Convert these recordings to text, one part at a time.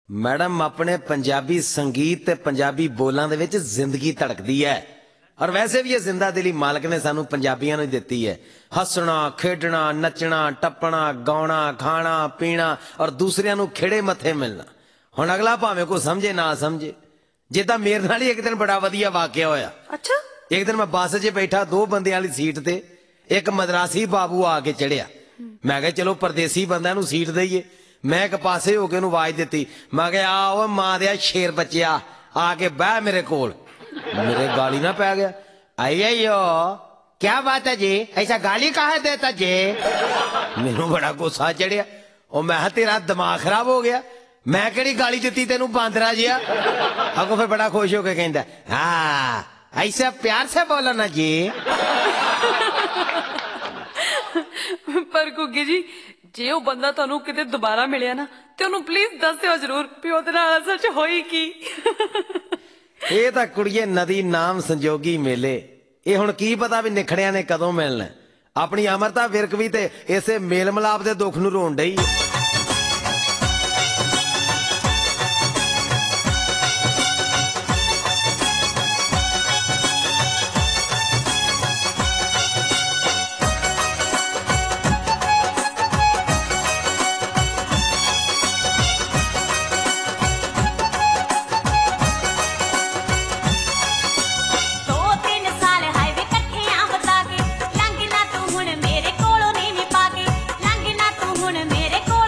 Madam अपने पंजाबी संगीत ते पंजाबी बोलों दे विच जिंदगी धड़कदी है और वैसे भी ये जिंदा दिली मालिक ने सानू पंजाबियां नूं दित्ती है। हसना खेडना नचना टप्पना गाना खाना पीना और दूसरियां नूं खिड़े मत्थे मिलना। हुण अगला भावें कोई समझे ना समझे, जिद्दां मेरे नाल ही एक दिन बड़ा वधिया वाकया होया। अच्छा, एक दिन मैं बस च बैठा, दो बंदे वाली सीट ते एक मद्रासी बाबू आके चढ़िया। मैं कहा चलो परदेसी बंदा नूं सीट दईए। मैं एक पासे हो के आवाज दी, मैं क्या आओ मां दिया शेर बच्चिया आके बह मेरे कोल। मेरे गाली ना पै गया, आइयो क्या बात है जी, ऐसा गाली कहा देता जी। मैनू बड़ा गुस्सा चढ़िया। और मैं तेरा दिमाग खराब हो गया, मैं केड़ी गाली दी तेनू बांदरा जिया। अगो फिर बड़ा खुश होके कहंदा हाँ ऐसा प्यार से बोलो ना जी। पर गुग्गी जी जे वो बंदा तुहानू किते दोबारा मिलिया ना ते उन्हें प्लीज दस्सिओ जरूर भी ओहदे नाल असल च होई की। ये तां कुड़िए नदी नाम संजोगी मेले, ये हुण की पता भी निखड़िया ने कदों मिलना। अपनी अमरता विरक भी ते इसे मेल मिलाप दे दुख नूं रोण डई। मेरे कोलों नी पा के लंघ ना तू हुण मेरे कोल।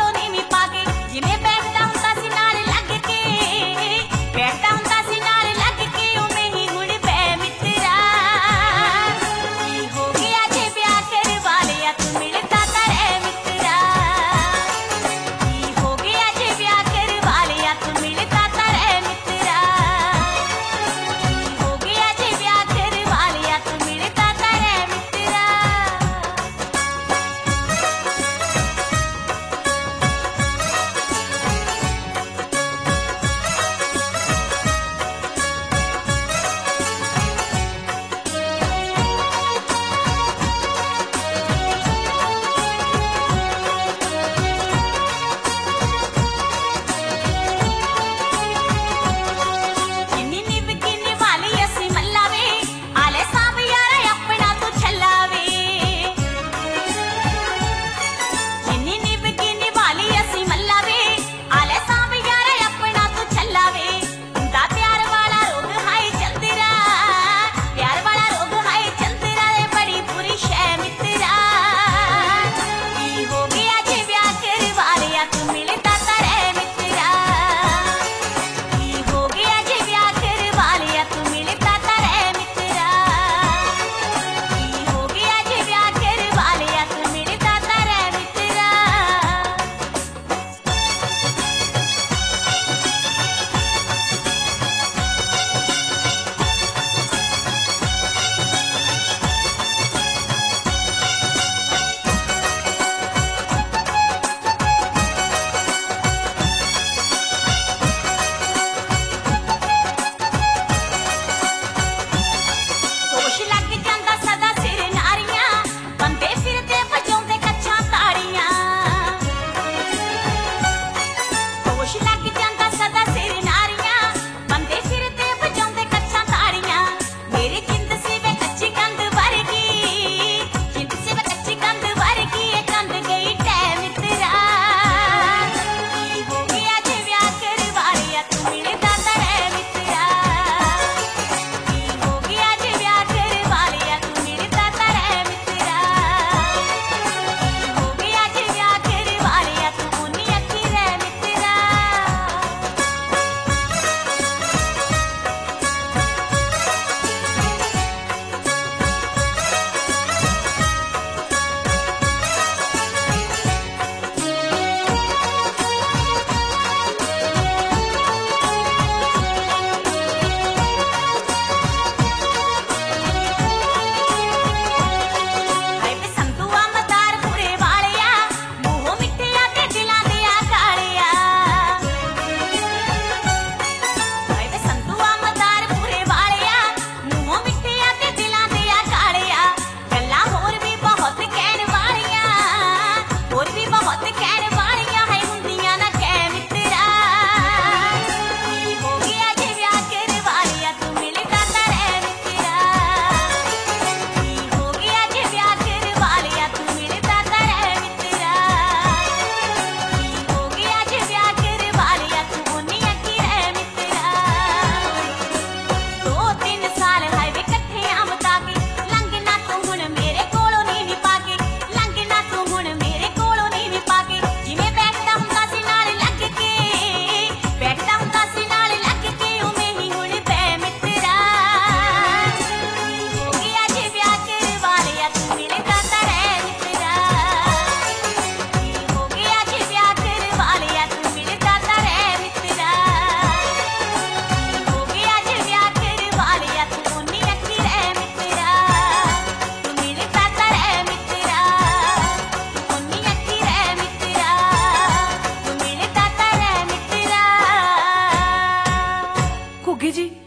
ਘੁੱਗੀ ਜੀ